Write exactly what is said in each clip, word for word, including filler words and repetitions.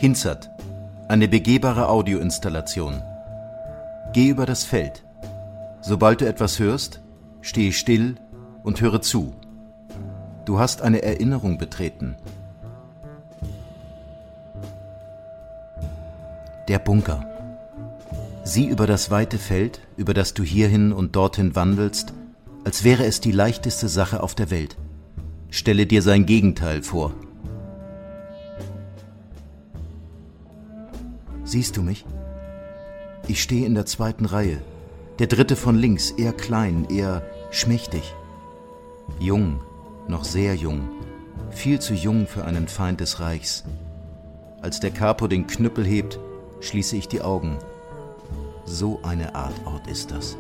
Hinzert, eine begehbare Audioinstallation. Geh über das Feld. Sobald du etwas hörst, stehe still und höre zu. Du hast eine Erinnerung betreten. Der Bunker. Sieh über das weite Feld, über das du hierhin und dorthin wandelst, als wäre es die leichteste Sache auf der Welt. Stelle dir sein Gegenteil vor. Siehst du mich? Ich stehe in der zweiten Reihe. Der dritte von links, eher klein, eher schmächtig. Jung, noch sehr jung. Viel zu jung für einen Feind des Reichs. Als der Capo den Knüppel hebt, schließe ich die Augen. So eine Art Ort ist das.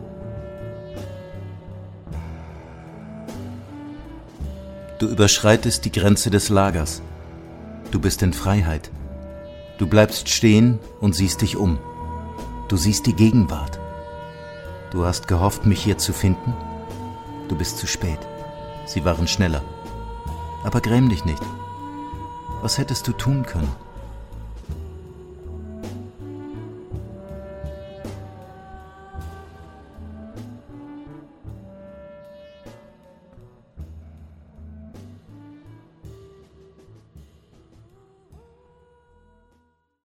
Du überschreitest die Grenze des Lagers. Du bist in Freiheit. Du bleibst stehen und siehst dich um. Du siehst die Gegenwart. Du hast gehofft, mich hier zu finden? Du bist zu spät. Sie waren schneller. Aber gräm dich nicht. Was hättest du tun können?